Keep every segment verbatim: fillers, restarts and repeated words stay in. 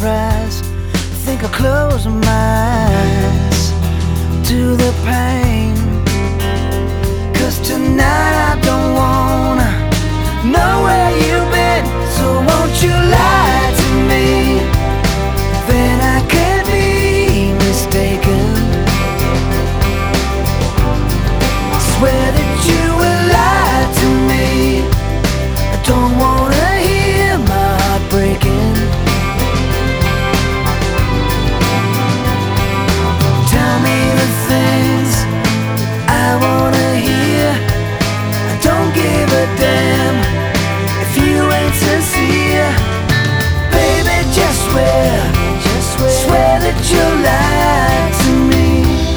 surprise. I think I'll close my eyes to the pain, 'cause tonight I don't wanna know where you've been. So won't you lie to me, then I can't be mistaken. Swear that you will lie to me. I don't wanna hear my heart breaking. Tell me the things I wanna hear. I don't give a damn if you ain't sincere. Baby, just swear, just swear, swear that you'll lie to me.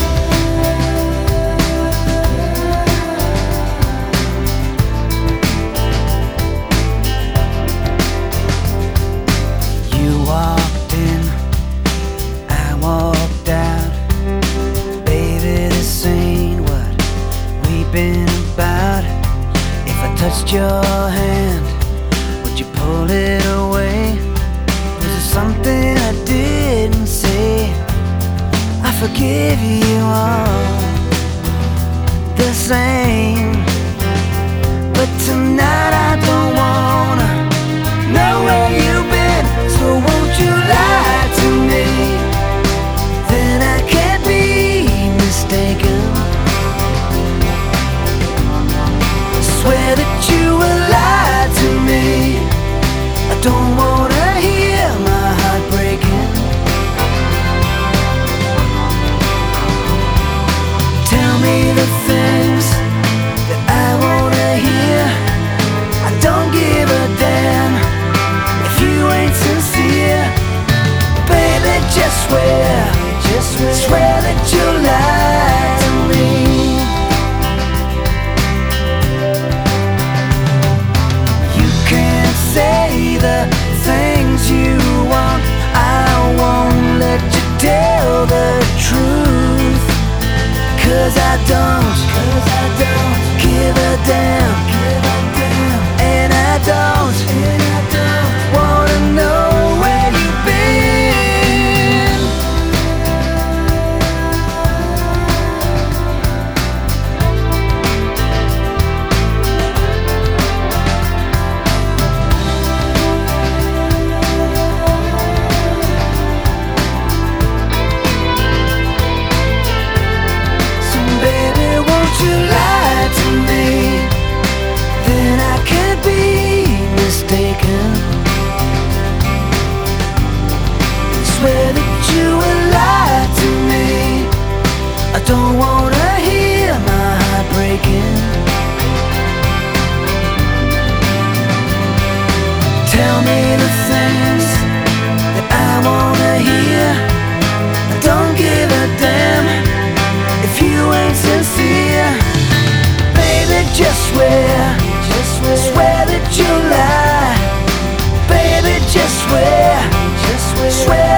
You walked in, I walked out. Baby, this ain't what we've been about. If I touched your hand, would you pull it away? Was it something I didn't say? I forgive you all the same, but tonight I don't wanna know where you've been. So won't you lie to me, then I can't be mistaken. Swear that you will lie to me. I don't wanna hear my heart breaking. Tell me the things that I wanna hear. I don't give a damn if you ain't sincere. Baby, just swear, just swear, swear that you'll lie to me. You can't say the things you want. I won't let you tell the truth, 'cause I don't, 'cause I don't give a damn, give a damn. And I don't, and I don't wanna know where you've been. So baby, won't you lie to me, then I can't be mistaken. Swear that you will lie to me. I don't wanna hear my heart breaking. Tell me the things that I wanna hear. I don't give a damn if you ain't sincere. Baby, just swear, just swear, swear that you'll lie. Baby, just swear, just swear, swear